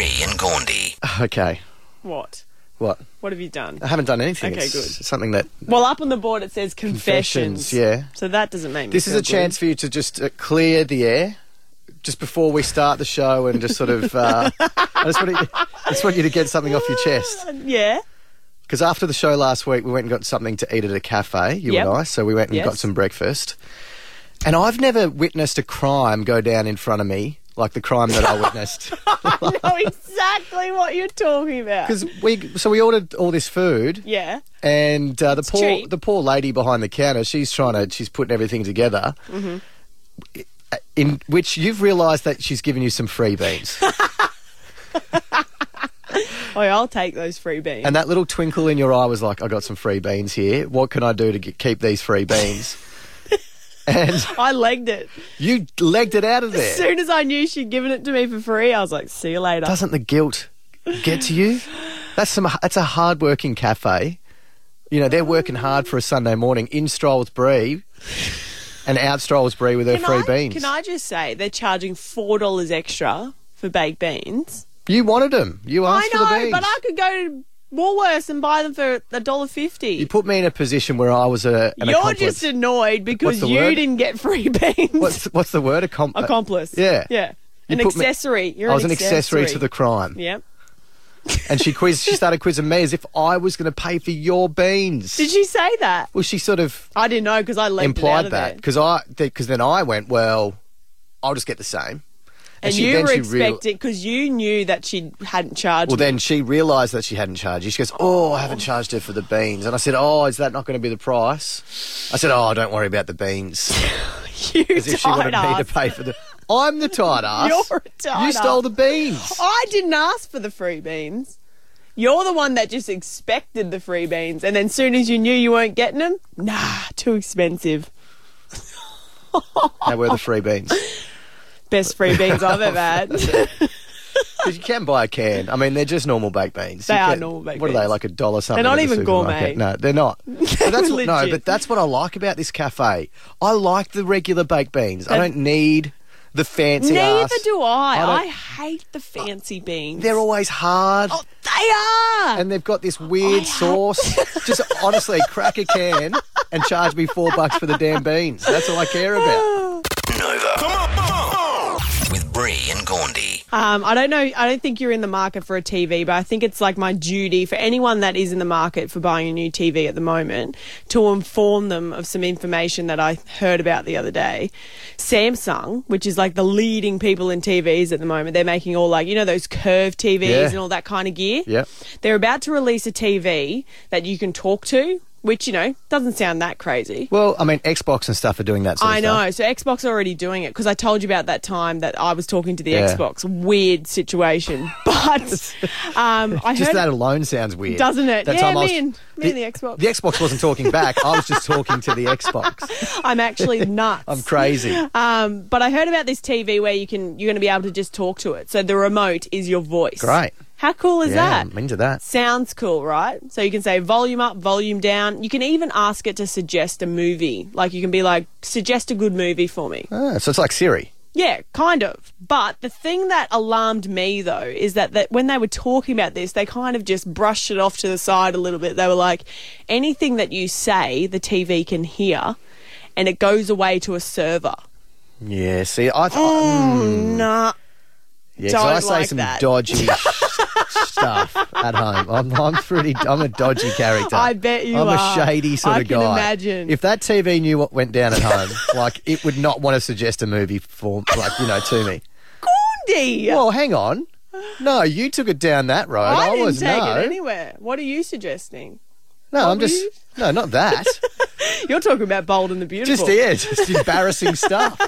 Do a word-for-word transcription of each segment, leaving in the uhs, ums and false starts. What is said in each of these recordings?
Bree and Gaundy. Okay. What? What? What have you done? I haven't done anything. Okay, it's good. Something that... Well, up on the board it says confessions. Confessions, yeah. So that doesn't make me This is feel a chance good. for you to just uh, clear the air just before we start the show and just sort of... Uh, I, just want to, I just want you to get something off your chest. Yeah. Because after the show last week, we went and got something to eat at a cafe, you Yep. and I. So we went and Yes. got some breakfast. And I've never witnessed a crime go down in front of me like the crime that I witnessed. I know exactly what you're talking about. Because we, so we ordered all this food, Yeah. and uh, the It's poor, cheap. the poor lady behind the counter, she's trying to, she's putting everything together. Mm-hmm. In which you've realised that she's given you some free beans, Oh, I'll take those free beans. and that little twinkle in your eye was like, "I got some free beans here. What can I do to get, keep these free beans?" And I legged it. you legged it out of As there. soon as I knew she'd given it to me for free, I was like, see you later. Doesn't the guilt get to you? That's some. That's a hard-working cafe. You know, they're working hard for a Sunday morning. In strolls Bree, and out strolls Bree with her Can free I, beans. Can I just say, they're charging four dollars extra for baked beans. You wanted them. You asked I for the know, beans. but I could go to Woolworths and buy them for a dollar fifty. You put me in a position where I was a, an You're accomplice. just annoyed because What's the you word? didn't get free beans. What's what's the word? Accom- Accomplice. Yeah. Yeah. You An put me- accessory. You're I was an an accessory to the crime. Yep. And she quizzed. She started quizzing me as if I was going to pay for your beans. Did she say that? Well, she sort of I didn't know because I legged it out implied of that there. because I because then I went, well, I'll just get the same. And she- you then were she real- expecting, because you knew that she hadn't charged Well, me. then she realised that she hadn't charged you. She goes, oh, I haven't charged her for the beans. And I said, oh, is that not going to be the price? I said, oh, don't worry about the beans. you As if she wanted tight me to ass. pay for the... I'm the tight ass. You're a tight You stole ass. the beans. I didn't ask for the free beans. You're the one that just expected the free beans, and then soon as you knew you weren't getting them, nah, too expensive. Now, where are the free beans? Best free beans I've ever had. Because you can buy a can. I mean, they're just normal baked beans. They You are can- normal baked What are they, beans. like a dollar something? They're not at the even supermarket? gourmet. No, they're not. But that's what, no, Legit. but that's what I like about this cafe. I like the regular baked beans. I don't need the fancy Neither ass. do I. I don't- I, hate the fancy beans. They're always hard. Oh, they are. And they've got this weird I- sauce. Just honestly, crack a can and charge me four bucks for the damn beans. That's all I care about. Nova. Come on. With Bree and Gaundy. Um, I don't know. I don't think you're in the market for a T V, but I think it's like my duty for anyone that is in the market for buying a new T V at the moment to inform them of some information that I heard about the other day. Samsung, which is like the leading people in T Vs at the moment, they're making all like, you know, those curved T Vs Yeah. and all that kind of gear. Yep. They're about to release a T V that you can talk to, which, you know, doesn't sound that crazy. Well, I mean, Xbox and stuff are doing that sort I of know. stuff. So Xbox are already doing it because I told you about that time that I was talking to the Yeah. Xbox. Weird situation, but um, I Just heard that alone sounds weird. doesn't it? That Yeah, time I me was- and- me and the Xbox. The Xbox wasn't talking back. I was just talking to the Xbox. I'm actually nuts. I'm crazy. Um, but I heard about this T V where you can you're going to be able to just talk to it. So the remote is your voice. Great. How cool is Yeah, that? I'm into that. Sounds cool, right? So you can say volume up, volume down. You can even ask it to suggest a movie. Like you can be like, suggest a good movie for me. Ah, so it's like Siri. Yeah, kind of. But the thing that alarmed me, though, is that, that when they were talking about this, they kind of just brushed it off to the side a little bit. They were like, anything that you say, the T V can hear, and it goes away to a server. Yeah, see, I... Th- Mm, nah. Yeah, 'cause I Don't say like some that. dodgy stuff at home. I'm, I'm pretty. I'm a dodgy character. I bet you I'm are. a shady sort I of can guy. imagine. If that T V knew what went down at home, like it would not want to suggest a movie for, like you know, to me. Gaundy! Well, hang on. No, you took it down that road. I, I, didn't was take no. it anywhere. What are you suggesting? No, What I'm were just you? no, not that. You're talking about Bold and the Beautiful. Just yeah, just embarrassing stuff.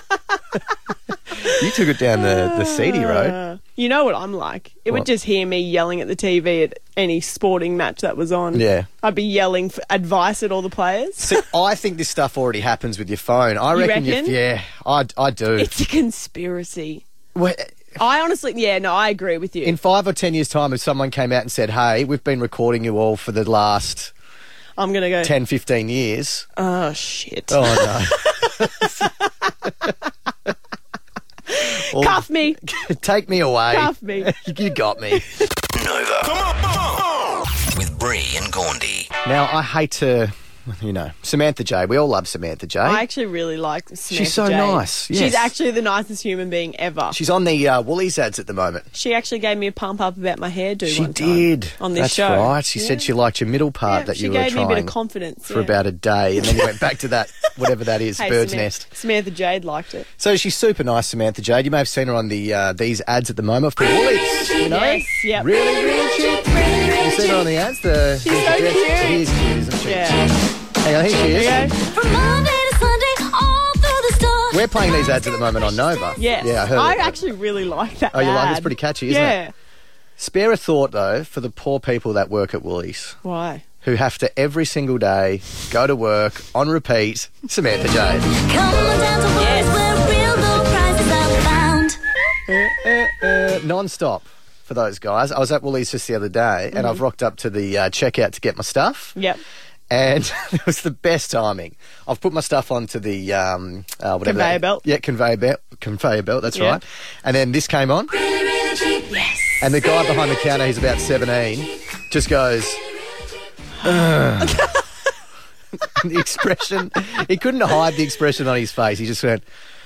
You took it down the the seedy road. Uh, you know what I'm like. It would What? just hear me yelling at the T V at any sporting match that was on. Yeah. I'd be yelling for advice at all the players. See, I think this stuff already happens with your phone. I You reckon, reckon? You, yeah, I I do. It's a conspiracy. Well, I honestly, yeah, no, I agree with you. in five or ten years' time, if someone came out and said, hey, we've been recording you all for the last I'm going to go, ten, fifteen years. oh, shit. Oh, no. All- Cuff me. Take me away. Cuff me. You got me. Nova. Come on. With Bree and Gaundy. Now, I hate to, you know, Samantha Jade. We all love Samantha Jade. I actually really like Samantha She's so Jade. nice, yes. She's actually the nicest human being ever. She's on the uh, Woolies ads at the moment. She actually gave me a pump up about my hairdo She one time did. on this That's show. right. She Yeah. said she liked your middle part Yeah, that she you were gave me trying a bit of confidence for yeah. about a day, and then you went back to that, whatever that is, Hey, bird's Samantha, nest. Samantha Jade liked it. So she's super nice, Samantha Jade. You may have seen her on the uh, these ads at the moment for Woolies. You know, Yes, yep. really, really cheap. You seen her on the ads. The She's so cute. She's cute, isn't she? Yeah. Hang on, here she is. Okay. From Monday to Sunday, all through the store. We're playing these ads at the moment on Nova. Yes. Yeah, I heard I it. actually really like that. Oh, you like it? It's ad. pretty catchy, isn't yeah. it? Spare a thought, though, for the poor people that work at Woolies, Why? who have to every single day go to work on repeat. Samantha Jade. Come on down to Woolies where real low prices are found. Uh, uh, non-stop for those guys. I was at Woolies just the other day, and I've rocked up to the uh, checkout to get my stuff. Yep. And it was the best timing. I've put my stuff onto the um, uh, whatever Conveyor that- belt. Yeah, conveyor belt. Conveyor belt. That's Yeah. right. And then this came on, Really, really cheap. Yes. and the guy behind the counter, he's about seventeen, just goes. "Ugh." And the expression, he couldn't hide the expression on his face. He just went.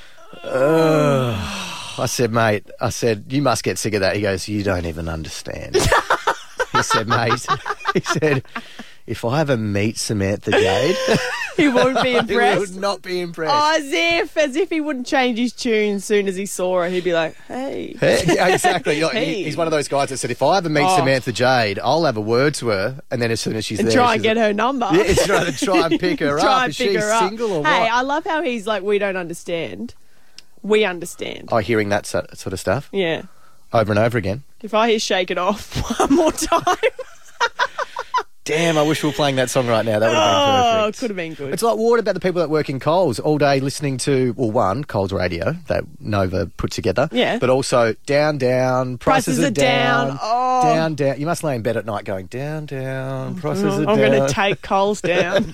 Ugh. I said, mate. I said, you must get sick of that. He goes, you don't even understand. He said, mate. He said, if I ever meet Samantha Jade, He won't be he impressed. would not be impressed. Oh, as if, as if he wouldn't change his tune as soon as he saw her. He'd be like, "Hey, Hey, yeah, exactly. You're- Hey. he- He's one of those guys that said, if I ever meet Oh. Samantha Jade, I'll have a word to her, and then as soon as she's and there, try and she's get her number." Yeah, he's trying to try and pick her Try up. and Is pick she her up. single or Hey, what? I love how he's like, "We don't understand. We understand." Oh, hearing that so- sort of stuff Yeah. over and over again. If I hear "Shake It Off" one more time, Damn, I wish we were playing that song right now. That would have been oh, perfect. could have been good. It's like, what about the people that work in Coles all day listening to, well, one, Coles Radio that Nova put together. Yeah. But also, down, down, prices, Prices are are down. down. Oh. Down, down. You must lay in bed at night going, down, down, prices I'm are down. going to take Coles down.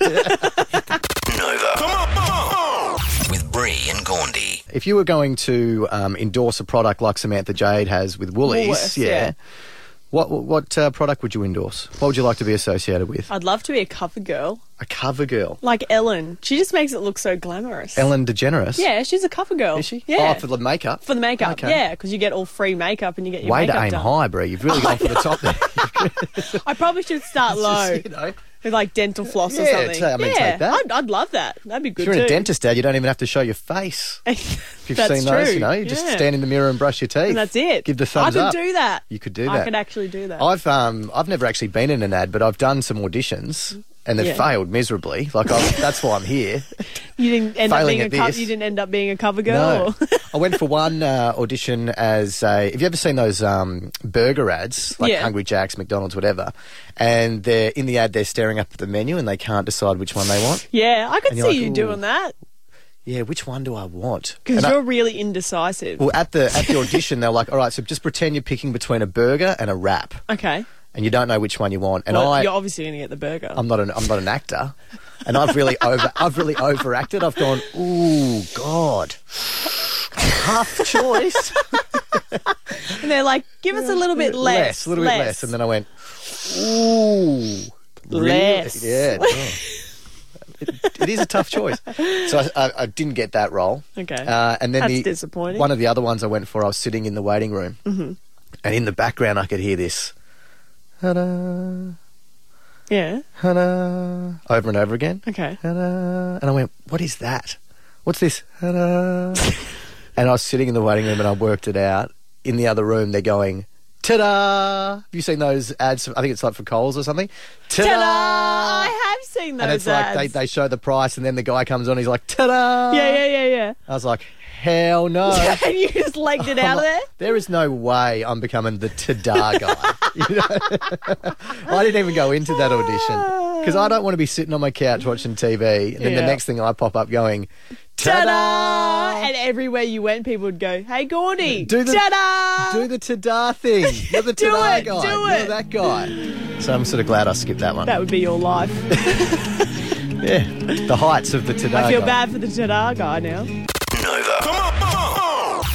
Nova. Come on. With Bree and Gaundy. If you were going to um, endorse a product like Samantha Jade has with Woolies, Woolworths, yeah, yeah. what what uh, product would you endorse? What would you like to be associated with? I'd love to be a cover girl, A cover girl. like Ellen. She just makes it look so glamorous. Ellen DeGeneres? Yeah, she's a cover girl. Is she? Yeah. Oh, for the makeup? For the makeup, Okay. yeah, because you get all free makeup and you get your Way to makeup aim done. high, Bree. You've really gone for the top there. I probably should start low Just, you know, with like dental floss or Yeah, something. ta- I mean, yeah, take that. I'd, I'd love that. That'd be good if you're too. in a dentist, Dad, you don't even have to show your face. if If you've seen those, you know, you just stand in the mirror and brush your teeth. and that's it. Give the thumbs I could up. do that. You could do I that. could actually do that. I've um I've never actually been in an ad, but I've done some auditions and they've Yeah. failed miserably. Like I, that's why I'm here. you didn't end up failing being a at co- this. you didn't end up being a cover girl. No, I went for one uh, audition as a. Have you ever seen those um, burger ads, like Yeah. Hungry Jack's, McDonald's, whatever? And they're in the ad, they're staring up at the menu and they can't decide which one they want. yeah, I could And see you're like, you "Ooh." doing that Yeah, which one do I want? because And I- you're really indecisive. well, at the at the audition, they're like, "All right, so just pretend you're picking between a burger and a wrap, okay, and you don't know which one you want." And well, I, you're obviously going to get the burger. I'm not an I'm not an actor, and I've really over I've really overacted. I've gone, "Ooh, God, tough choice." and they're like, "Give us a little bit less, a little bit less, and then I went, "Ooh, really?" Less. Yeah. oh. It, it is a tough choice. So I, I, I didn't get that role. Okay. Uh, and then That's the, disappointing. one of the other ones I went for, I was sitting in the waiting room, mm-hmm. and in the background I could hear this, "Ta-da, yeah, ta-da," over and over again. okay. Ta-da. And I went, "What is that? What's this?" Ta-da. And I was sitting in the waiting room and I worked it out. In the other room, they're going, "Ta-da!" Have you seen those ads? I think it's like for Coles or something. Ta-da! Ta-da! I have seen those And it's ads. like they, they show the price and then the guy comes on, he's like, "Ta-da!" yeah, yeah, yeah, yeah. I was like, hell no. and you just legged it out of there. There is no way I'm becoming the ta-da guy. You know? I didn't even go into that audition because I don't want to be sitting on my couch watching T V and then the Yeah. next thing I pop up going, Ta-da! ta-da! And everywhere you went, people would go, "Hey, Gaundy, Do the- ta-da!" Do the ta-da thing. You're the Do ta-da it, guy. do You're it. that guy. So I'm sort of glad I skipped that one. That would be your life. Yeah. The heights of the ta-da I feel guy. bad for the ta-da guy now. Nova. Come on. With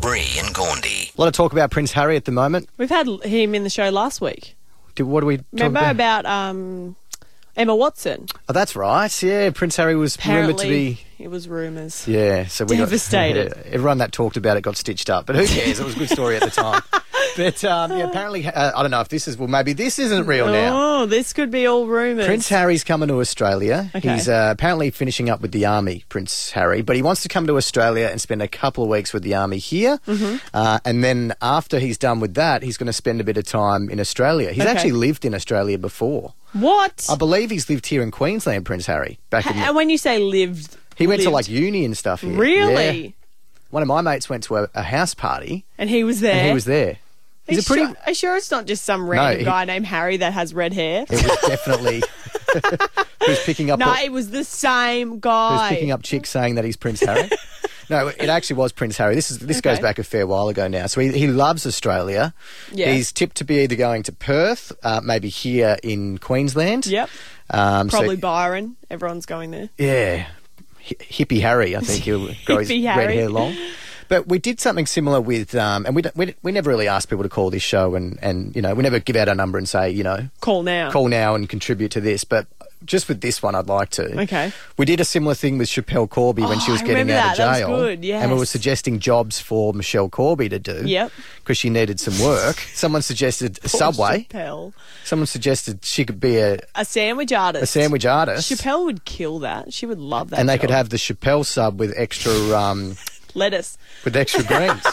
Bree and Gaundy. A lot of talk about Prince Harry at the moment. We've had him in the show last week. Did, what do we talk Remember about? about um, Emma Watson? Oh, that's right. Yeah, Prince Harry was rumoured to Apparently, be... it was rumours. Yeah, so we Devastated. Got, yeah, everyone that talked about it got stitched up, but who cares? It was a good story at the time. But um, yeah, apparently, uh, I don't know if this is, well, maybe this isn't real now. Oh, this could be all rumours. Prince Harry's coming to Australia. Okay. He's uh, apparently finishing up with the army, Prince Harry, but he wants to come to Australia and spend a couple of weeks with the army here. Mm-hmm. Uh, and then after he's done with that, he's going to spend a bit of time in Australia. He's Okay. actually lived in Australia before. What? I believe he's lived here in Queensland, Prince Harry. Back in the, And when you say lived, he went to lived- like uni and stuff here. Really? Yeah. One of my mates went to a, a house party And he was there. and he was there. Are He's you a pretty. sure, are you sure it's not just some random he- guy named Harry that has red hair? It was definitely who's picking up. No, a- it was the same who's guy. picking up chicks saying that he's Prince Harry. No, it actually was Prince Harry. This is this goes Okay. back a fair while ago now. So he, he loves Australia. Yeah. He's tipped to be either going to Perth, uh, maybe here in Queensland. Yep. Um, so- Probably Byron. Everyone's going there. yeah. Hi- Hippie Harry, I think he'll grow his Hippie red Harry. hair long. But we did something similar with, um, and we, don't- we we never really ask people to call this show, and, and you know we never give out our number and say you know Call now. call now and contribute to this. But just with this one, I'd like to. Okay. We did a similar thing with Chappelle Corby when Oh, she was I getting remember out of that. That was jail. good, yes. And we were suggesting jobs for Michelle Corby to do. Yep. Because she needed some work. Someone suggested a Subway. Chappelle. Someone suggested she could be a, A sandwich artist. a sandwich artist. Chappelle would kill that. She would love that. and they could job. have the Chappelle sub with extra um, lettuce. with extra greens.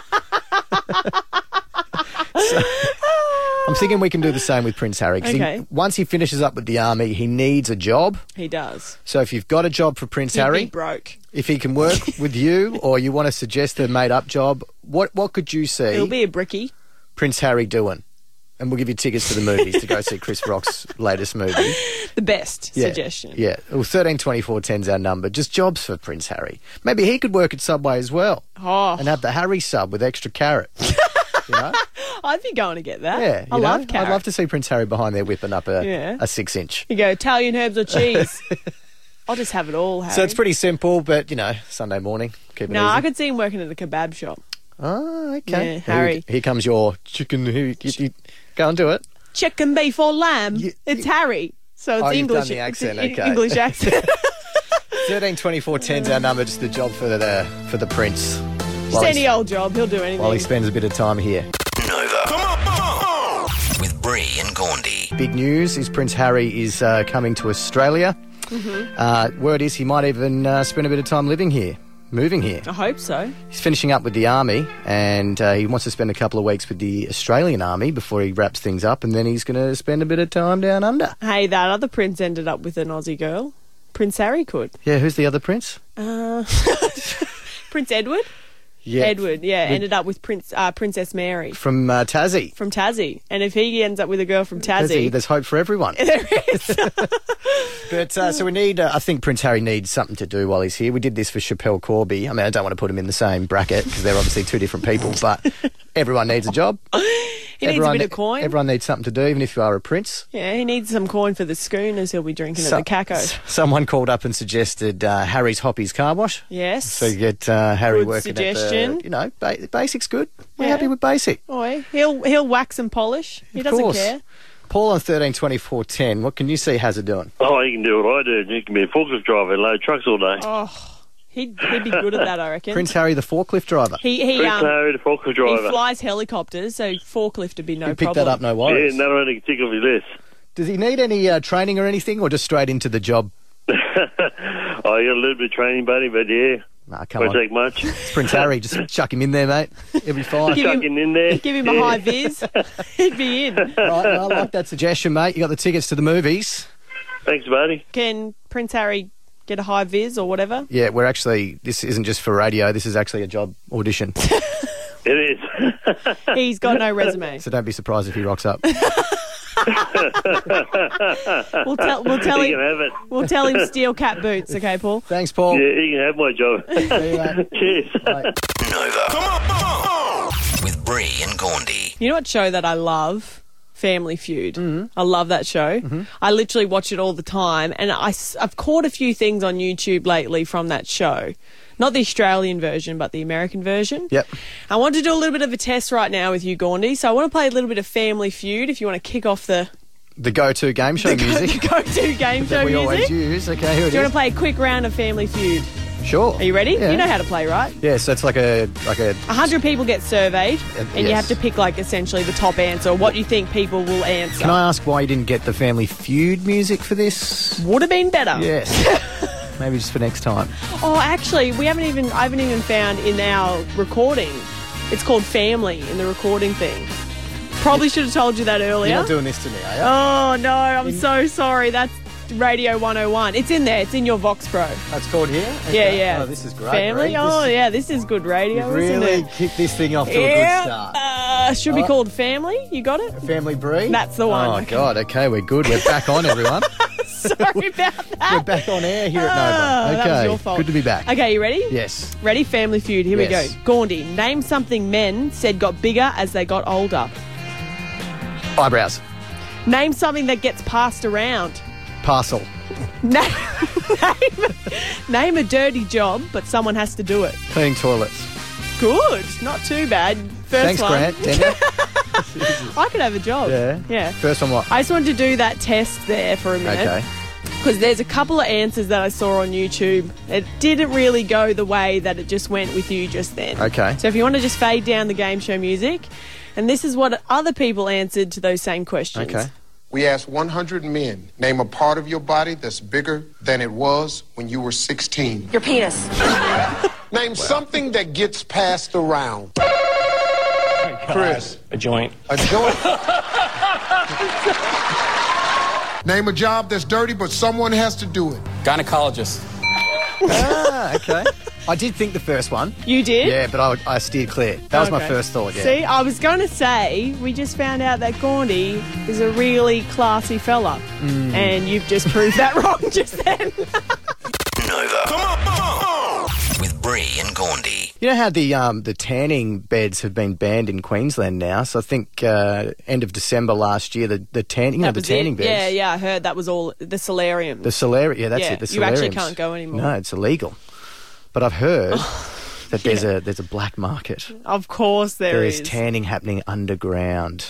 So, I'm thinking we can do the same with Prince Harry. 'cause Okay. he, once he finishes up with the army, he needs a job. He does. So if you've got a job for Prince He'd Harry, be broke. if he can work with you, or you want to suggest a made-up job, what what could you see It'll be a bricky. Prince Harry doing? And we'll give you tickets to the movies to go see Chris Rock's latest movie. The best Yeah, suggestion. Yeah. Well, thirteen twenty-four ten's our number. Just jobs for Prince Harry. Maybe he could work at Subway as well Oh, and have the Harry sub with extra carrot. You know? I'd be going to get that. Yeah. I you know? love carrot. I'd love to see Prince Harry behind there whipping up a, Yeah. a six-inch. You go Italian herbs or cheese. I'll just have it all, Harry. So it's pretty simple, but, you know, Sunday morning. Keep it No, easy. I could see him working at a kebab shop. Oh, okay. Yeah, Here- Harry. Here, comes your chicken. Here, you, you, go and do it. Chicken, beef, or lamb. You- it's you- Harry. So it's Oh, you've English. done the accent, it's okay. English accent. thirteen twenty-four ten's our number. Just the job for the for the prince. Just While any he's- old job. He'll do anything. While he spends a bit of time here. Nova. Come on. With Bree and Gaundy. Big news is Prince Harry is uh, coming to Australia. Mm-hmm. Uh, word is he might even uh, spend a bit of time living here, moving here. I hope so. He's finishing up with the army, and uh, he wants to spend a couple of weeks with the Australian army before he wraps things up, and then he's going to spend a bit of time down under. Hey, that other prince ended up with an Aussie girl. Prince Harry could. Yeah, who's the other prince? Uh, Prince Edward? Yeah, Edward, yeah, ended up with Prince uh, Princess Mary from uh, Tassie. from Tassie. And if he ends up with a girl from Tassie, Tassie, there's hope for everyone. there is. But uh, so we need. Uh, I think Prince Harry needs something to do while he's here. We did this for Chappelle Corby. I mean, I don't want to put him in the same bracket because they're obviously two different people. But everyone needs a job. He needs a everyone, bit of coin. Everyone needs something to do, even if you are a prince. Yeah, he needs some coin for the schooners he'll be drinking So- at the Caco. s- Someone called up and suggested uh, Harry's Hoppies car wash. Yes. So you get uh, Harry Good working suggestion. at the, you know, ba- basic's good. We're Yeah. happy with basic. Oi, he'll he'll wax and polish. He Of doesn't course. care. Paul on thirteen twenty-four ten. What can you see Hazard doing? Oh, you can do what I do. You can be a forklift driver and load trucks all day. Oh, he'd he'd be good at that, I reckon. Prince Harry, the forklift driver. he he Prince um Harry, the forklift he driver. flies helicopters, so forklift would be no You pick problem. that up, no Yeah, worries. and that'll only tick off his list. Does he need any uh, training or anything, or just straight into the job? Oh, you got a little bit of training, buddy, but yeah, Nah, come won't on. take much. It's Prince Harry. Just chuck him in there, mate. He'll be fine. Give him- Chucking in there. Give him a Yeah. high vis, he'd be in. Right, well, I like that suggestion, mate. You got the tickets to the movies. Thanks, buddy. Can Prince Harry get a high vis or whatever? Yeah, we're actually, this isn't just for radio, this is actually a job audition. It is. He's got no resume. So don't be surprised if he rocks up. We'll tell we'll tell He him can have it. we'll tell him steel cat boots, okay, Paul? Thanks, Paul. Yeah, he can have my job. See you, mate. Cheers. Bye. Nova. Come on. With Bree and Gaundy. You know what show that I love? Family Feud. Mm-hmm. I love that show. I literally watch it all the time, and I, have caught a few things on YouTube lately from that show Not the Australian version, but the American version. Yep. I want to do a little bit of a test right now with you, Gaundy. So I want to play a little bit of Family Feud if you want to kick off the, The go-to game show the music go- go-to game show that we music. always use. Okay, here it Do you want is. to play a quick round of Family Feud? Sure. Are you ready? Yeah. You know how to play, right? Yeah, so it's like a like a A hundred people get surveyed, Uh, and you yes. have to pick like essentially the top answer, or what you think people will answer. Can I ask why you didn't get the Family Feud music for this? Would have been better. Yes. Maybe just for next time. Oh, actually, we haven't even. I haven't even found in our recording. It's called Family in the recording thing. Probably should have told you that earlier. You're not doing this to me, are you? Oh no, I'm so sorry. That's Radio one oh one. It's in there. It's in your Vox Pro. That's called here? Yeah, Okay. yeah. Oh, this is great. Family. Reed. Oh This- yeah, this is good radio, You've isn't really it? kicked this thing off to a Yeah. good start. Uh, should be Oh. called Family. You got it? Family Brie? That's the one. Oh, God. Okay, we're good. We're back on, everyone. Sorry about that. We're back on air here Oh, at Nova. Okay. that was your fault. Good to be back. Okay, you ready? Yes. Ready? Family Feud. Here Yes. we go. Gaundy, name something men said got bigger as they got older. Eyebrows. Name something that gets passed around. Parcel. Name, name, name a dirty job, but someone has to do it. Cleaning toilets. Good. Not too bad. First Thanks, one. Grant. Daniel. I could have a job. Yeah. Yeah. First one what? I just wanted to do that test there for a minute. Okay. Because there's a couple of answers that I saw on YouTube. It didn't really go the way that it just went with you just then. Okay. So if you want to just fade down the game show music, and this is what other people answered to those same questions. Okay. We asked one hundred men, name a part of your body that's bigger than it was when you were sixteen. Your penis. Name something that gets passed around. Chris. A joint. A joint. Name a job that's dirty, but someone has to do it. Gynecologist. Ah, okay. I did think the first one. You did? Yeah, but I, I steered clear. That was my Okay. first thought, yeah. See, I was going to say, we just found out that Gaundy is a really classy fella. Mm. And you've just proved that wrong just then. Nova. Come on, come on. With Bree and Gaundy. You know how the um, the tanning beds have been banned in Queensland now? So I think uh, end of December last year, the, the tanning, you know, That the was tanning it. beds. Yeah, yeah, I heard that was all the solarium. The solarium, yeah, that's Yeah, it. The you actually solariums. can't go anymore. No, it's illegal. But I've heard that there's a there's a black market. Of course there, There is. is tanning happening underground.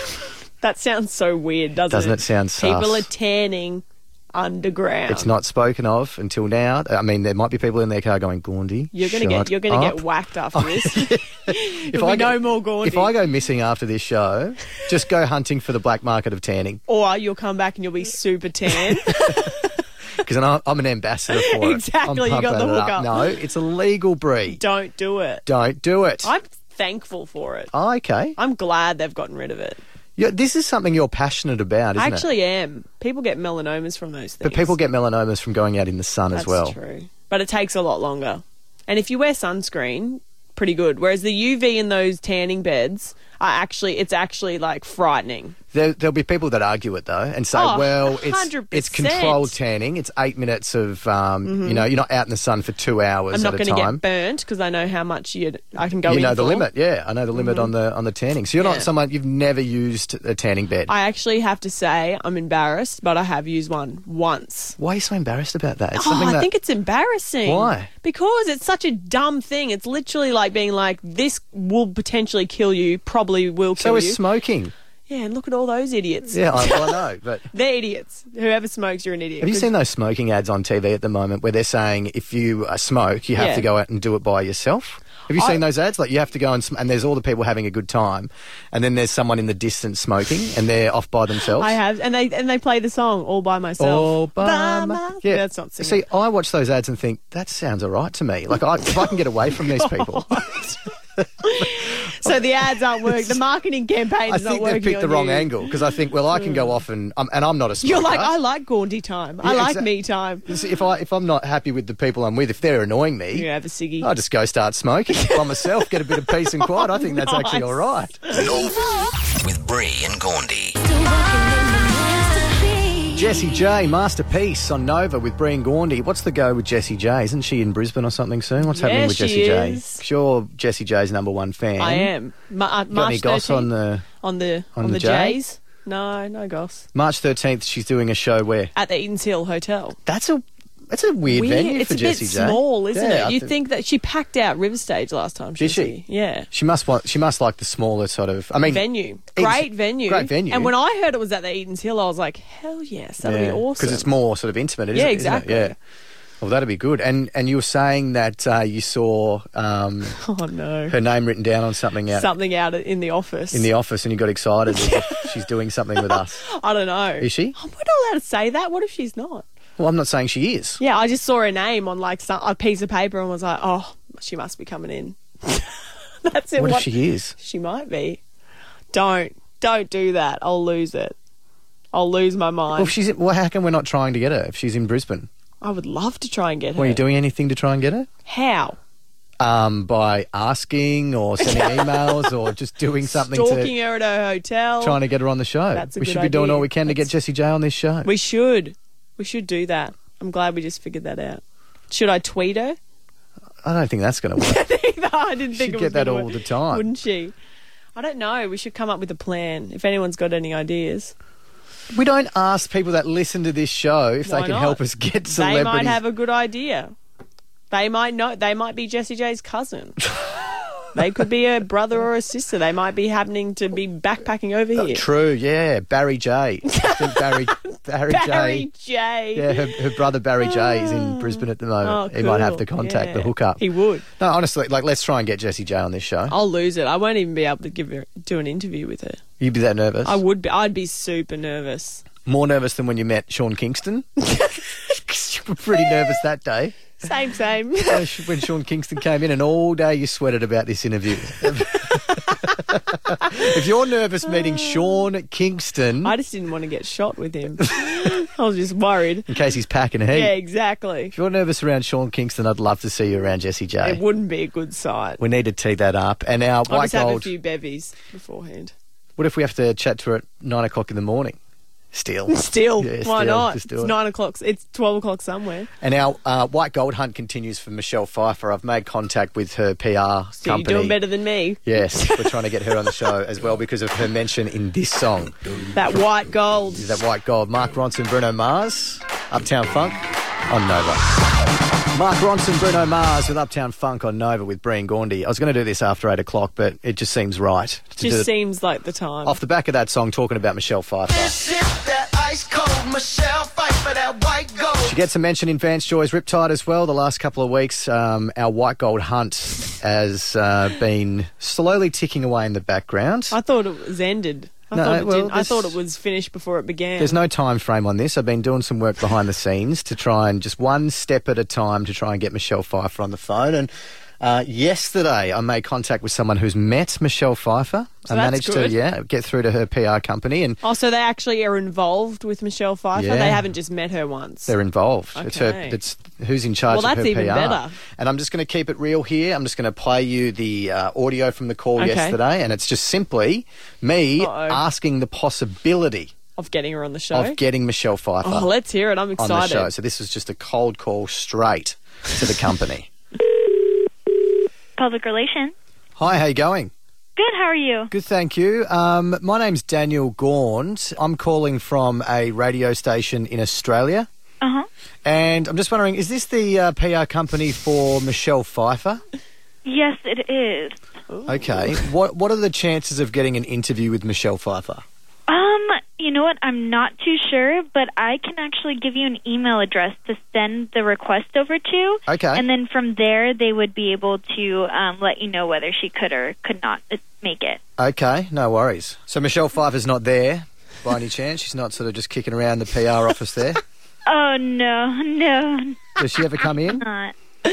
That sounds so weird, doesn't, Doesn't it? it sound sus? People are tanning underground. It's not spoken of until now. I mean, there might be people in their car going, Gaundy, You're gonna shut get you're gonna up." get whacked after this. If There'll I be go- no more Gaundy. If I go missing after this show, just go hunting for the black market of tanning. Or you'll come back and you'll be super tan. Because I'm, I'm an ambassador for it. Exactly, I'm you got the pumping it up. hookup. No, it's a legal breed. Don't do it. Don't do it. I'm thankful for it. Oh, okay. I'm glad they've gotten rid of it. Yeah, this is something you're passionate about, isn't I it? actually am. People get melanomas from those things. But people get melanomas from going out in the sun That's as well. true. But it takes a lot longer. And if you wear sunscreen, pretty good. Whereas the U V in those tanning beds are actually, it's actually like frightening. There, there'll be people that argue it though and say, Oh, well, it's one hundred it's percent. controlled tanning. It's eight minutes of, um, you know, you're not out in the sun for two hours I'm not at a going to time. get burnt because I know how much you I can go you in know the for. limit, yeah. I know the limit on the on the tanning. So you're Yeah. not someone you've never used a tanning bed. I actually have to say I'm embarrassed, but I have used one once. Why are you so embarrassed about that? It's Oh, something I that think it's embarrassing. Why? Because it's such a dumb thing. It's literally like being like, this will potentially kill you, probably will kill so is you. smoking. Yeah, and look at all those idiots. Yeah, I, well, I know, but. They're idiots. Whoever smokes, you're an idiot. Have you 'Cause- seen those smoking ads on T V at the moment where they're saying if you uh, smoke, you have Yeah. to go out and do it by yourself? Have you I- seen those ads? Like you have to go and, sm- and there's all the people having a good time, and then there's someone in the distance smoking, and they're off by themselves. I have, and they and they play the song all by myself. All by By my- my- yeah. That's not singing. See, I watch those ads and think that sounds all right to me. Like I, if I can get away from these people, So the ads aren't working. The marketing campaign I is not think working. they've picked the on wrong you. angle because I think, well, I can go off and um, and I'm not a smoker. You're like, I like Gaundy time. I Yeah, like exact- me time. See, If I if I'm not happy with the people I'm with, if they're annoying me, You have a ciggy. I just go start smoking by myself, get a bit of peace and quiet. I think that's actually Nice. all right. Nova. With Bree and Gaundy. Still working on my masterpiece. Jessie J, Masterpiece on Nova with Bree and Gaundy. What's the go with Jessie J? Isn't she in Brisbane or something soon? What's happening Yeah, with she Jessie J? is. Sure, Jessie J's number one fan. I am. Ma- uh, Got March any goss on the on the on on, the the, J? J's? No, no goss. March thirteenth? She's doing a show where At the Edens Hill Hotel. that's a It's a weird, Weird. venue It's for a Jessie bit J. small, isn't Yeah, I it? You thi- think that she packed out River Stage last time? Did she? Yeah. She must want. She must like the smaller sort of. I mean, Venue. Eaton's- Great venue. Great venue. And when I heard it was at the Eaton's Hill, I was like, hell yes, that'll be awesome. because it's more sort of intimate. Isn't Yeah, it? Isn't it? exactly. Yeah. Well, that'd be good. And and you were saying that uh, you saw um, Oh, no. her name written down on something out Something out in the office. in the office, and you got excited as if she's doing something with us. I don't know. Is she? Oh, we're not allowed to say that. What if she's not? Well, I'm not saying she is. Yeah, I just saw her name on like some, a piece of paper and was like, oh, she must be coming in. That's it. What if she is? She might be. Don't. Don't do that. I'll lose it. I'll lose my mind. Well, if she's. Well, how come we're not trying to get her if she's in Brisbane? I would love to try and get her. Were you doing anything to try and get her? How? Um, by asking or sending emails or just doing something Stalking to her at her hotel. trying to get her on the show. That's a we good should be doing idea. all we can to get That's- Jessie J on this show. We should. We should do that. I'm glad we just figured that out. Should I tweet her? I don't think that's going to work. Either. I didn't think She'd it get was that gonna all work. the time. Wouldn't she? I don't know. We should come up with a plan. If anyone's got any ideas. We don't ask people that listen to this show if Why they can not? help us get They celebrities. might have a good idea. They might know. They might be Jessie J's cousin. They could be a brother or a sister. They might be happening to be backpacking over Oh, here. true, yeah. Barry J. I think Barry, Barry, Barry J. J. Yeah, her, her brother Barry J is in Brisbane at the moment. Oh, He might have cool. to contact Yeah. the hookup. He would. No, honestly, like let's try and get Jessie J on this show. I'll lose it. I won't even be able to give her do an interview with her. You'd be that nervous? I would be. I'd be super nervous. More nervous than when you met Sean Kingston? 'Cause you were pretty nervous that day. Same, same. Uh, sh- when Sean Kingston came in and all day you sweated about this interview. If you're nervous meeting Sean Kingston, I just didn't want to get shot with him. I was just worried. in case he's packing a heat. Yeah, exactly. If you're nervous around Sean Kingston, I'd love to see you around Jessie J. It wouldn't be a good sight. We need to tee that up. And our I'll white just have a gold, few bevies beforehand. what if we have to chat to her at nine o'clock in the morning? Still. Still, Yeah, why still, not? just do It's it. nine o'clock. It's twelve o'clock somewhere. And our uh, white gold hunt continues for Michelle Pfeiffer. I've made contact with her P R So company. you're doing better than me. Yes, we're trying to get her on the show as well because of her mention in this song. That white gold. Is that white gold? Mark Ronson, Bruno Mars, Uptown Funk on Nova. Mark Ronson, Bruno Mars with Uptown Funk on Nova with Bree and Gaundy. I was going to do this after eight o'clock, but it just seems right. to do Just it seems like the time. off the back of that song talking about Michelle Pfeiffer. She gets a mention in Vance Joy's Riptide as well. The last couple of weeks, um, our white gold hunt has uh, been slowly ticking away in the background. I thought it was ended. I, No, thought, it well, didn't. I there's- thought it was finished before it began. There's no time frame on this. I've been doing some work behind the scenes to try and just one step at a time to try and get Michelle Pfeiffer on the phone. And uh, yesterday I made contact with someone who's met Michelle Pfeiffer. So I that's managed good. to yeah get through to her P R company, and Oh, so they actually are involved with Michelle Pfeiffer? Yeah. They haven't just met her once? they're involved. It's her. Okay. It's who's in charge Well, of her that's even P R. better. And I'm just going to keep it real here. I'm just going to play you the uh, audio from the call Okay. yesterday, and it's just simply me Uh-oh. asking the possibility Of getting her on the show? of getting Michelle Pfeiffer Oh, let's hear it. I'm on excited. the show. So this was just a cold call straight to the company. Public relations. Hi, how you going? Good, how are you? Good, thank you. Um, my name's Daniel Gaunt. I'm calling from a radio station in Australia. Uh-huh. And I'm just wondering, is this the uh, P R company for Michelle Pfeiffer? Yes, it is. Okay. What What are the chances of getting an interview with Michelle Pfeiffer? Um, you know what? I'm not too sure, but I can actually give you an email address to send the request over to. Okay. And then from there, they would be able to um, let you know whether she could or could not uh, make it. Okay, no worries. So Michelle Pfeiffer's not there by any chance? She's not sort of just kicking around the P R office there? Oh, no, no, Does she ever come in? not.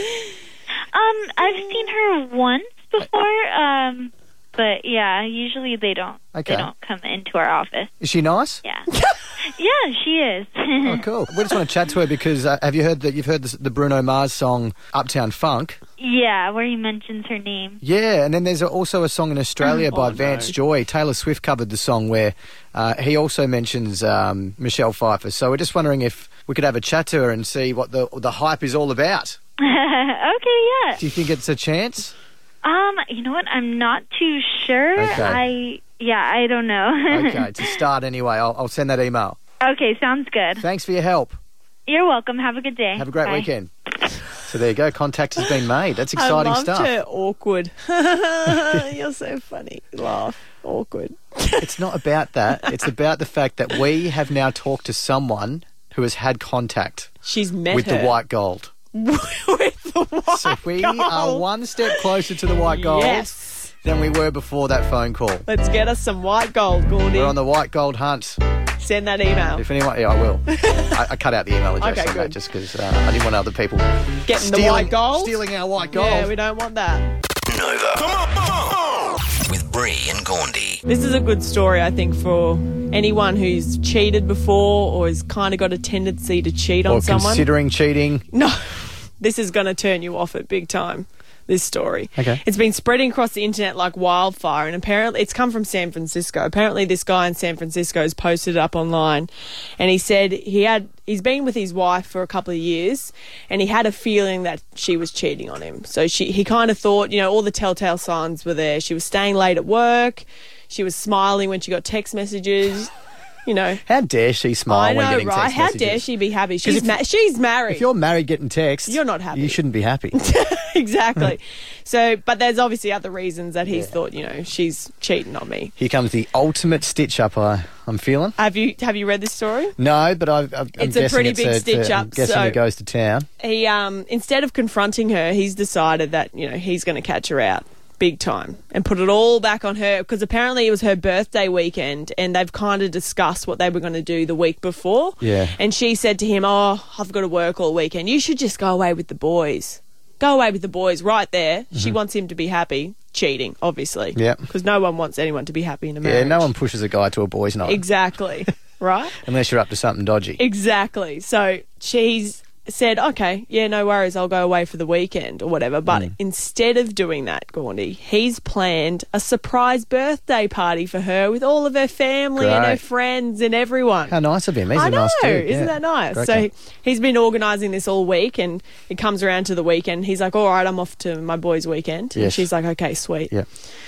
Um, I've seen her once before, um, but yeah, usually they don't. Okay. They don't come into our office. Is she nice? Yeah. Yeah, she is. Oh, cool. We just want to chat to her because uh, have you heard that you've heard the, the Bruno Mars song Uptown Funk? Yeah, where he mentions her name. Yeah, and then there's also a song in Australia by Oh, no. Vance Joy. Taylor Swift covered the song where uh, he also mentions um, Michelle Pfeiffer. So we're just wondering if we could have a chat to her and see what the the hype is all about. Okay, yeah. Do you think it's a chance? Um, you know what? I'm not too sure. Okay. I yeah, I don't know. Okay, to start anyway, I'll, I'll send that email. Okay, sounds good. Thanks for your help. You're welcome. Have a good day. Have a great Bye. weekend. So there you go. Contact has been made. That's I exciting loved stuff. her awkward. You're so funny. Laugh. Awkward. It's not about that. It's about the fact that we have now talked to someone who has had contact She's met with her. the white gold. with the white So we gold. are one step closer to the white gold Yes. than we were before that phone call. Let's get us some white gold, Gordy. We're on the white gold hunt. Send that email. If anyone, yeah, I will. I, I cut out the email address Okay, on that good. just because uh, I didn't want other people Getting the stealing, white gold? stealing our white gold. Yeah, we don't want that. Nova. Come on. With Bree and Gaundy. This is a good story, I think, for anyone who's cheated before or has kind of got a tendency to cheat on or someone. considering cheating. No, this is going to turn you off at big time, this story. Okay. It's been spreading across the internet like wildfire, and apparently it's come from San Francisco. Apparently this guy in San Francisco has posted it up online, and he said he had he's been with his wife for a couple of years, and he had a feeling that she was cheating on him. So she he kind of thought, you know, all the telltale signs were there. She was staying late at work. She was smiling when she got text messages. You know, How dare she smile I when know, getting right? text How messages? dare she be happy? She's if- ma- she's married. If you're married getting texts, You're not happy. You shouldn't be happy. Exactly. So, but there's obviously other reasons that he's thought, you know, she's cheating on me. Here comes the ultimate stitch up I, I'm feeling. Have you have you read this story? No, but I've, I've, I'm It's a guessing pretty it's big a, stitch it's a, I'm up, guessing so- he goes to town. He um instead of confronting her, he's decided that, you know, he's going to catch her out big time and put it all back on her, because apparently it was her birthday weekend and they've kind of discussed what they were going to do the week before. Yeah. And she said to him, "Oh, I've got to work all weekend. You should just go away with the boys. Go away with the boys." Right there. She wants him to be happy. Cheating, obviously. Yep. Because no one wants anyone to be happy in a marriage. Yeah, no one pushes a guy to a boys' night Exactly. Right? unless you're up to something dodgy. Exactly. So she's said, okay, yeah, no worries, I'll go away for the weekend or whatever. But Mm. instead of doing that, Gaundy, he's planned a surprise birthday party for her with all of her family and her Great. friends and everyone. How nice of him. He's I a know, nice dude. isn't Yeah. that nice? Great So guy. he, he's been organising this all week, and it comes around to the weekend. He's like, all right, I'm off to my boys' weekend. And Yes. she's like, okay, sweet. Yeah.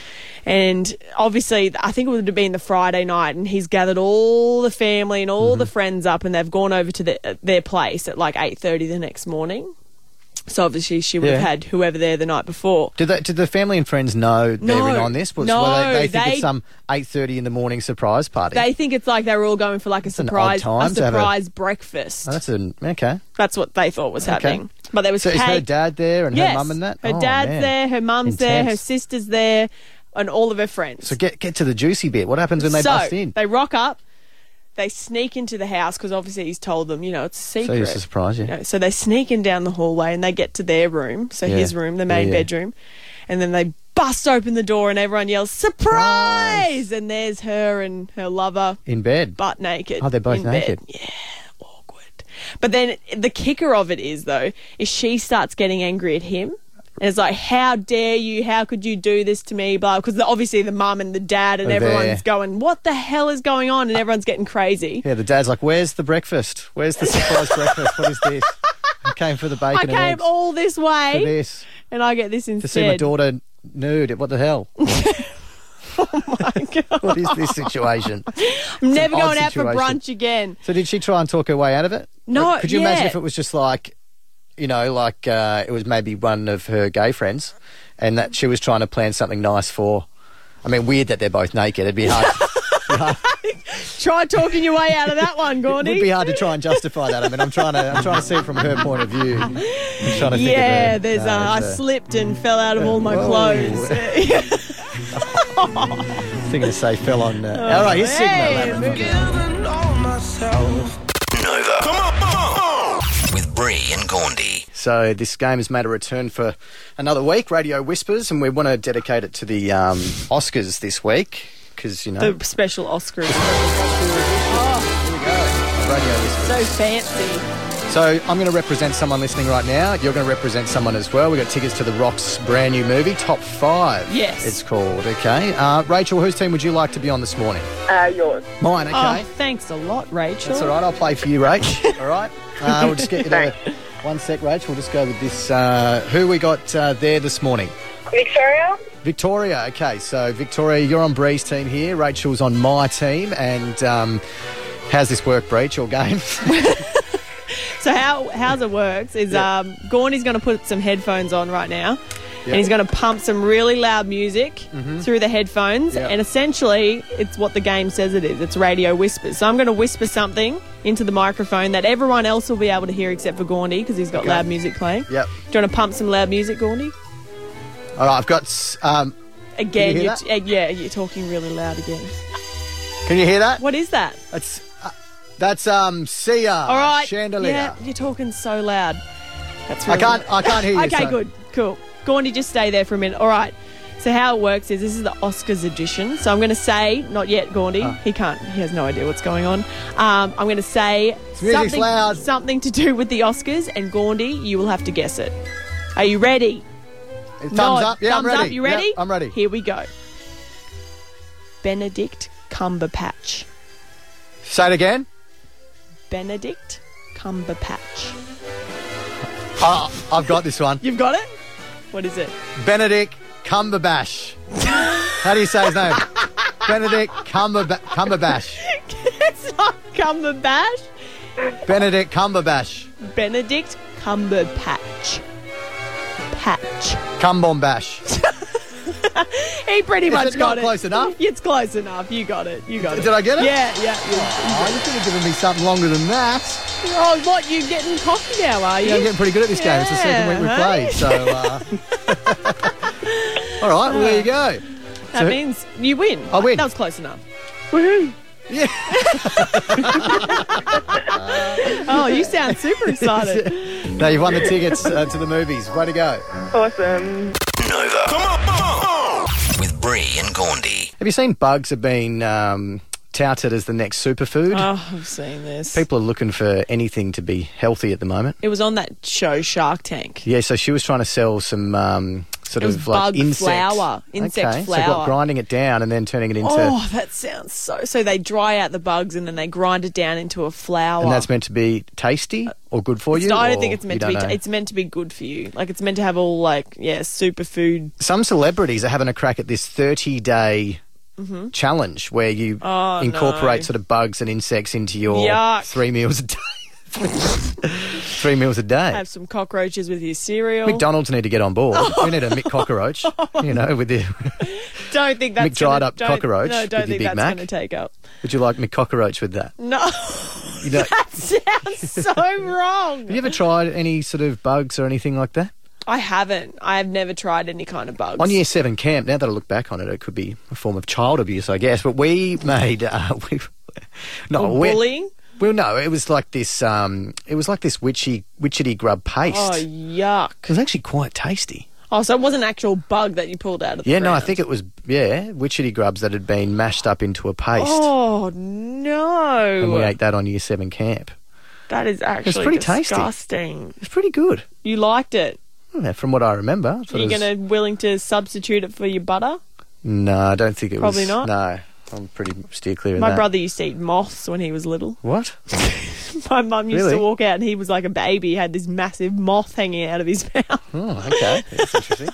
And obviously, I think it would have been the Friday night, and he's gathered all the family and all Mm-hmm. the friends up, and they've gone over to the, their place at like eight thirty the next morning. So obviously, she would have Yeah. had whoever there the night before. Did, they, did the family and friends know they're No. in on this? Was, No, well, they, they think they- it's some eight thirty in the morning surprise party. They think it's like they were all going for like a an surprise, odd time a to have a- surprise breakfast. Oh, that's an okay. That's what they thought was Okay. happening. But there was So is her cake. dad there and yes, her mum and that? her Oh, dad's man. there, her mum's there, her Intense. sister's there, and all of her friends. So get get to the juicy bit. What happens when they so bust in? they rock up, they sneak into the house because obviously he's told them, you know, it's a So secret. it's a surprise, yeah. You know, so they sneak in down the hallway and they get to their room, so Yeah. his room, the main Yeah, yeah. bedroom, and then they bust open the door and everyone yells, "Surprise!" And there's her and her lover In bed. butt naked. Oh, they're both in bed. naked. Yeah, awkward. But then the kicker of it is, though, is she starts getting angry at him. And it's like, how dare you? How could you do this to me? Blah. Because obviously the mum and the dad and Are there. everyone's going, what the hell is going on? And everyone's getting crazy. Yeah, the dad's like, "Where's the breakfast? Where's the surprise breakfast? What is this? I came for the bacon I and came eggs all this for way, this and I get this to see my instead. daughter nude. What the hell? My God. What is this situation?" I'm never an odd going out for situation. brunch again. So did she try and talk her way out of it? No, Like, could you imagine yeah. if it was just like, you know, like uh, it was maybe one of her gay friends, and that she was trying to plan something nice for. I mean, weird that they're both naked. It'd be hard. it'd be hard- Try talking your way out of that one, It Gaundy. would be hard to try and justify that. I mean, I'm trying to, I'm trying to see it from her point of view. I'm trying to think Yeah, of it. there's No, uh, I it's, uh, slipped and fell out of all my Whoa. clothes. thinking to say fell on. Uh, all right, here's hey, Sigma. Nova. Come on. With Bree and Gaundy. So this game has made a return for another week, Radio Whispers, and we want to dedicate it to the um, Oscars this week because you know The special Oscars. Radio Whispers. So fancy. So I'm going to represent someone listening right now. You're going to represent someone as well. We've got tickets to The Rock's brand new movie, Top Five. Yes. It's called. Okay. Uh, Rachel, whose team would you like to be on this morning? Uh, yours. Mine. Okay. Oh, thanks a lot, Rachel. That's all right. I'll play for you, Rach. All right. Uh, we'll just get you to one sec, Rach. We'll just go with this. Uh, who we got uh, there this morning? Victoria? Victoria. Okay, so Victoria, you're on Bree's team here. Rachel's on my team. And um, how's this work, Bree? It's your game. So how how's it works is Yeah. um, Gorney's going to put some headphones on right now, Yeah. and he's going to pump some really loud music through the headphones, Yeah. and essentially it's what the game says it is. It's radio whispers. So I'm going to whisper something into the microphone that everyone else will be able to hear except for Gorney because he's got Okay. loud music playing. Yep. Do you want to pump some loud music, Gorney? All right, I've got. s- Um, Again, Can you hear you're t- uh, yeah, you're talking really loud again. can you hear that? What is that? That's uh, that's um Sia. All right. Chandelier. Yeah, you're talking so loud. That's I really can't. I can't hear you. Okay, so- good. Cool. Gorney, just stay there for a minute. All right. So how it works is this is the Oscars edition. So I'm going to say, not yet, Gorney. Oh. He can't. He has no idea what's going on. Um, I'm going to say music's something, loud. something to do with the Oscars, and Gorney, you will have to guess it. Are you ready? Thumbs Nod. up. Yeah, Thumbs I'm ready. up. You ready? Yep, I'm ready. Here we go. Benedict Cumberbatch. Say it again. Benedict Cumberbatch. Oh, I've got this one. You've got it? What is it? Benedict Cumberbatch. How do you say his name? Benedict Cumberba- Cumberbatch. It's not Cumberbatch. Benedict Cumberbatch. Benedict Cumberbatch. Patch. Cumbombash. He pretty Is much it got not it. close enough? It's close enough. You got it. You got it. Did I get it? Yeah, yeah. yeah. Oh, you could have given me something longer than that. Oh, what? You getting cocky now, are you? Yeah, I'm getting pretty good at this game. It's the second week we've Yeah, played, so. Uh... All right, well, there you go. that So- means you win. I win. That was close enough. Yeah. Oh, you sound super excited. No, you've won the tickets uh, to the movies. Way to go. Awesome. Nova. Come on. With Bree and Gaundy. Have you seen bugs have been um, touted as the next superfood? Oh, I've seen this. People are looking for anything to be healthy at the moment. It was on that show Shark Tank. Yeah, so she was trying to sell some um, sort It was of like bug insect flour, insect okay. So flour. what, grinding it down and then turning it into, Oh, that sounds so... So they dry out the bugs and then they grind it down into a flour. and that's meant to be tasty or good for you. No, I don't or think it's meant you to be. don't know? It's meant to be good for you. Like it's meant to have all like yeah, superfood. Some celebrities are having a crack at this thirty-day challenge where you Mm-hmm. Oh, incorporate no. sort of bugs and insects into your Yuck. three meals a day. Three meals a day. Have some cockroaches with your cereal. McDonald's need to get on board. We need a Mick Cockroach, you know, with the... Don't think that's Mick dried gonna, up don't- cockroach No, don't with your think Big that's Mac. going to take up. Would you like Mick Cockroach with that? No, You know, that sounds so wrong. have you ever tried any sort of bugs or anything like that? I haven't. I have never tried any kind of bugs. On year seven camp, now that I look back on it, it could be a form of child abuse, I guess. But we made... Uh, we, no, Or we- bullying? Well, no, it was like this. Um, it was like this witchy, witchetty grub paste. Oh, It yuck. was actually quite tasty. Oh, so it was an actual bug that you pulled out of the Yeah, no, I ground. think it was yeah, witchetty grubs that had been mashed up into a paste, Oh, no. and we ate that on year seven camp. That is actually pretty tasty. disgusting. It's pretty good, You liked it. yeah, from what I remember. I thought Are you it was- going to willing to substitute it for your butter? No, I don't think it Probably was. not? No, I'm pretty steer clear of My that. brother used to eat moths when he was little. What? My mum used Really? to walk out and he was like a baby, had this massive moth hanging out of his mouth. Oh, okay, that's interesting.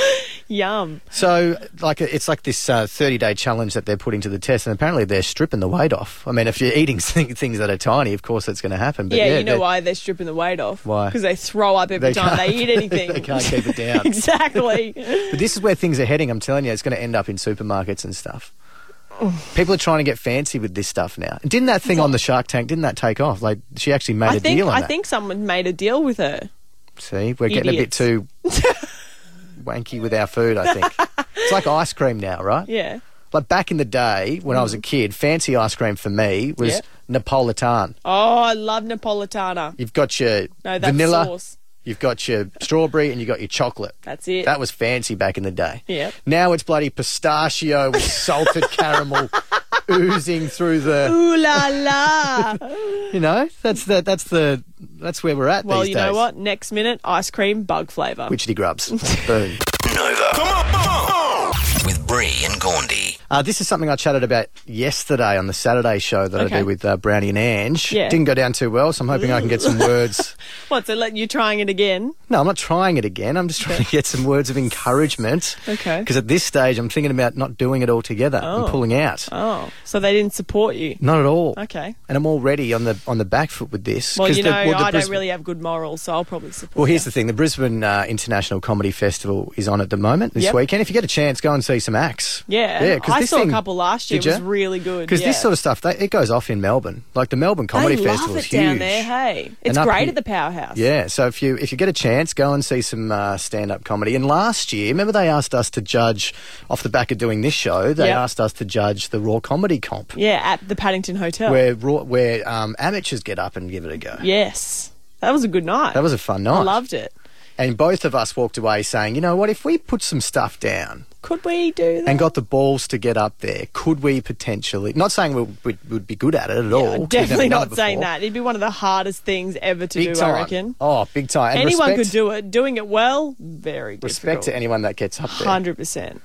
Yum. So, like, it's like this uh, thirty-day challenge that they're putting to the test, and apparently they're stripping the weight off. I mean, if you're eating th- things that are tiny, of course that's going to happen. But Yeah, yeah, you know they're- why they're stripping the weight off. Why? Because they throw up every They time they can't- eat anything. they can't keep it down. Exactly. But this is where things are heading. I'm telling you, it's going to end up in supermarkets and stuff. People are trying to get fancy with this stuff now. Didn't that thing on the Shark Tank, didn't that take off? Like, she actually made I a think deal on I that. think someone made a deal with her. See, we're getting Idiots. a bit too wanky with our food, I think. It's like ice cream now, right? Yeah. Like back in the day when I was a kid, fancy ice cream for me was Yeah. Napolitan. Oh, I love Napolitana. You've got your No, that's vanilla, sauce. you've got your strawberry, and you've got your chocolate. That's it. That was fancy back in the day. Yep. Now it's bloody pistachio with salted caramel oozing through the. Ooh la la. You know, that's the that's the that's where we're at Well, these you days. know what? Next minute, ice cream, bug flavour. Witchetty grubs. Boom. Nova. Come on. With Bree and Gaundy. Uh, this is something I chatted about yesterday on the Saturday show that Okay. I do with uh, Brownie and Ange. Yeah. Didn't go down too well, so I'm hoping I can get some words. What, so let you trying it again? No, I'm not trying it again. I'm just trying to get some words of encouragement. Okay. Because at this stage, I'm thinking about not doing it all together Oh. and pulling out. Oh, so they didn't support you? Not at all. Okay. And I'm already on the on the back foot with this. Well, 'cause you the- know, well, the I Bris- don't really have good morals, so I'll probably support Well, here's you. the thing. The Brisbane uh, International Comedy Festival is on at the moment this Yep. weekend. If you get a chance, go and see some acts. Yeah, Yeah, 'cause I this saw thing- a couple last year. It Did was ya? really good. Because yeah. this sort of stuff, they, it goes off in Melbourne. Like the Melbourne Comedy they Festival love is it huge. down there. Hey, it's up great here- at the Powerhouse. Yeah, so if you if you get a chance, go and see some uh, stand-up comedy. And last year, remember they asked us to judge, off the back of doing this show, they Yep. asked us to judge the Raw Comedy Comp, Yeah, at the Paddington Hotel. where raw, where um, amateurs get up and give it a go. Yes, that was a good night. That was a fun night. I loved it. And both of us walked away saying, you know what, if we put some stuff down Could we do that? and got the balls to get up there, could we potentially, not saying we would would be good at it at all. Yeah, 'cause we've definitely never done not it saying before. that. It'd be one of the hardest things ever to Big do, time. I reckon. Oh, big time. And Anyone respect, could do it. Doing it well, very difficult. Respect to anyone that gets up there. one hundred percent.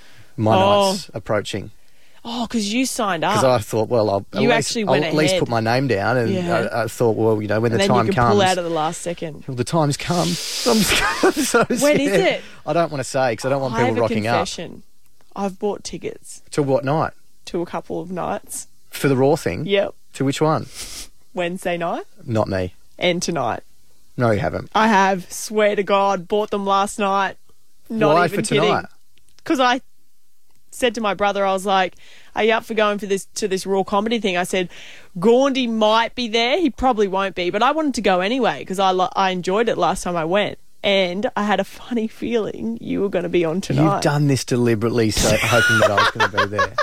My Oh. night's approaching. Oh, because you signed Because up. I thought, well, I'll, at You least, actually I'll went at least ahead. put my name down, and Yeah. I, I thought, well, you know, when and the then time you can comes, pull out at the last second. well, the time's come. I'm, I'm so scared. When is it? I don't want to say because I don't want I people have a rocking confession. I've bought tickets up. To what night? to a couple of nights. For the Raw thing? Yep. To which one? Wednesday night Not me. and tonight. No, you haven't. I have, swear to God, bought them last night. Not Why even for tonight? Because I said to my brother, I was like, are you up for going for this to this Raw Comedy thing? I said, Gaundy might be there. He probably won't be. But I wanted to go anyway because I, lo- I enjoyed it last time I went. And I had a funny feeling you were going to be on tonight. You've done this deliberately, so hoping that I was going to be there.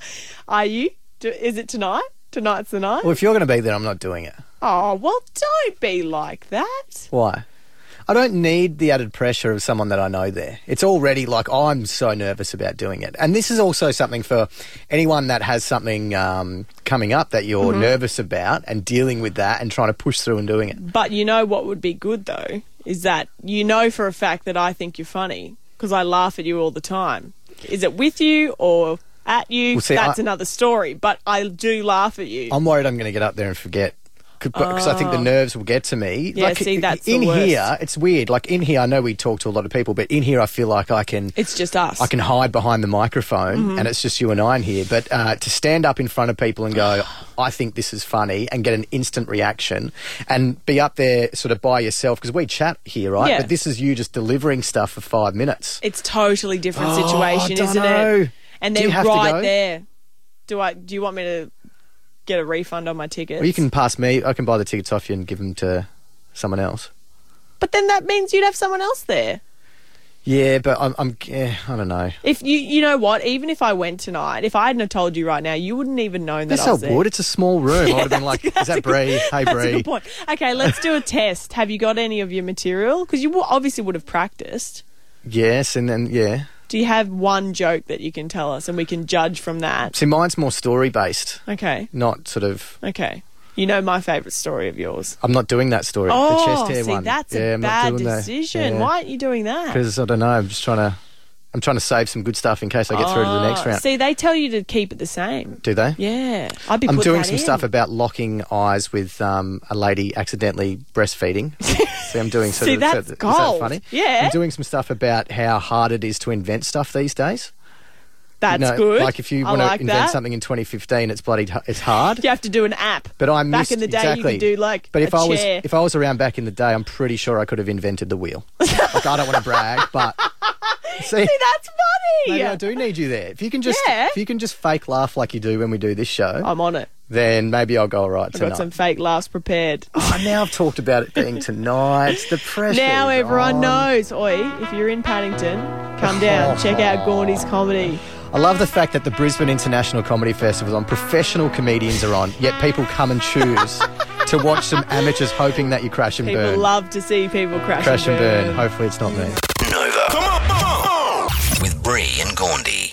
Are you? Do, is it tonight? Tonight's the night? Well, if you're going to be there, I'm not doing it. Oh, well, don't be like that. Why? I don't need the added pressure of someone that I know there. It's already like I'm so nervous about doing it. And this is also something for anyone that has something um, coming up that you're Mm-hmm. nervous about and dealing with that and trying to push through and doing it. But you know what would be good, though, is that you know for a fact that I think you're funny because I laugh at you all the time. Is it with you or at you? Well, see, That's I- another story. But I do laugh at you. I'm worried I'm going to get up there and forget. Because I think the nerves will get to me. Oh. Yeah, like, see, that's the in worst. here, it's weird. Like in here, I know we talk to a lot of people, but in here, I feel like I can, It's just us. I can hide behind the microphone, Mm-hmm. and it's just you and I in here. But uh, to stand up in front of people and go, I think this is funny, and get an instant reaction, and be up there sort of by yourself because we chat here, right? Yeah. But this is you just delivering stuff for five minutes. It's totally different Oh, situation, I isn't dunno. it? And Do you they're have to right go? there. Do I? Do you want me to get a refund on my tickets? Well, you can pass me. I can buy the tickets off you and give them to someone else. But then that means you'd have someone else there. Yeah, but I'm. I'm yeah, I don't know. If you, you know what? Even if I went tonight, if I hadn't have told you right now, you wouldn't even known that Yes, I I was there. would. It's a small room. I would have been like, "Is that Bree? Hey, That's a Bree." good point. Okay, let's do a test. Have you got any of your material? Because you w- obviously would have practiced. Yes, and then yeah. Do you have one joke that you can tell us and we can judge from that? See, mine's more story based, Okay, not sort of. okay. You know my favourite story of yours. I'm not doing that story. Oh, the chest hair see, one. that's yeah, a I'm not bad doing that. decision. Yeah. Why aren't you doing that? Because I don't know. I'm just trying to. I'm trying to save some good stuff in case I get through to the next Oh, round. See, they tell you to keep it the same. Do they? Yeah, I'd be I'm putting doing that some in. stuff about locking eyes with um, a lady accidentally breastfeeding. See, I'm doing sort See, of. that's is that gold. funny? Yeah. I'm doing some stuff about how hard it is to invent stuff these days. That's You know, good. Like if you I want to like invent that. something in twenty fifteen, it's bloody. It's hard. You have to do an app. But I back missed in the day, exactly. you could do like But if a I was chair. if I was around back in the day, I'm pretty sure I could have invented the wheel. Like I don't want to brag, but see, See, that's funny. maybe I do need you there. If you can just Yeah. if you can just fake laugh like you do when we do this show, I'm on it. then maybe I'll go all right I've tonight. got some fake laughs prepared. Oh, now I've talked about it being tonight. The pressure. Now is everyone on. knows. Oi, if you're in Paddington, come down, check out Gaundy's comedy. I love the fact that the Brisbane International Comedy Festival is on. Professional comedians are on, yet people come and choose to watch some amateurs hoping that you crash and People burn. love to see people crash, crash and and burn. burn. Hopefully it's not me. Nova. Come on, come on. With Bree and Gaundy.